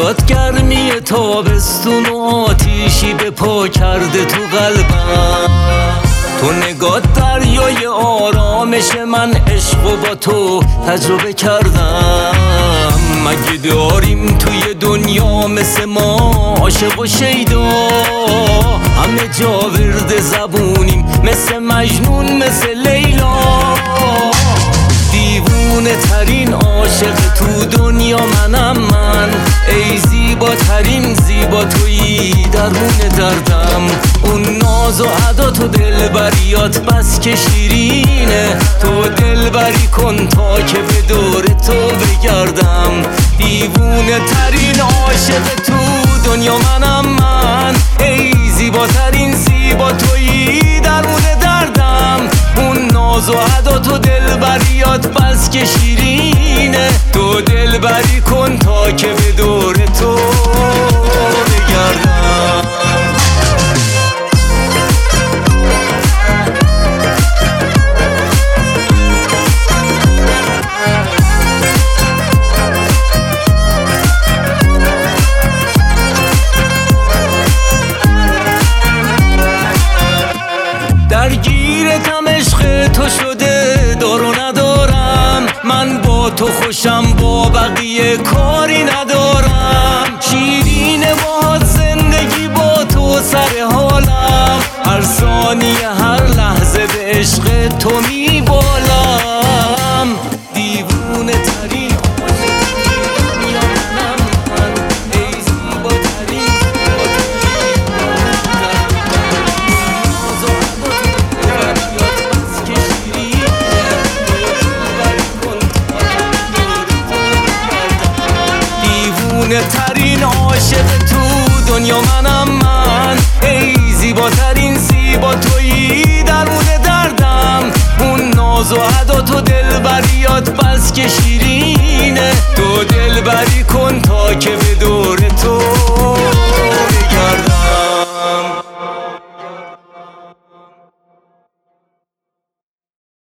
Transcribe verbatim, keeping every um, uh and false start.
بیاد گرمی تابستون و آتیشی به پا کرده تو قلبم. تو نگاه دریای آرامش من، عشق و با تو تجربه کردم. مگه داریم توی دنیا مثل ما عاشق و شیدا؟ همه جا ورد زبونیم مثل مجنون مثل لیلا. دیوونه ترین عاشق تو دنیا منم من، ای زیباترین زیبا تویی درمون دردم. اون ناز و عدات و دلبریات بس که شیرینه، تو دلبری کن تا که به دور تو بگردم. دیوونه ترین عاشق تو دنیا منم من، ای زیباترین زیبا تویی درمون دردم. اون ناز و عدات و دلبریات بس که شیرینه، تو دلبری کن تا که به دور تو بگردم. درگیرتم عشق تو شده دارو ندارم، من با تو خوشم با بقیه کاری ندارم. شیرین باهات زندگی با تو سر حالم، هر ثانیه هر لحظه به عشق تو میبالم. دیوونه ترین ترین عاشق تو دنیا منم من، ای زیباترین زیبا تویی درمون دردم. اون ناز و عدات و دلبریات بس که شیرینه، تو دلبری کن تا که به دور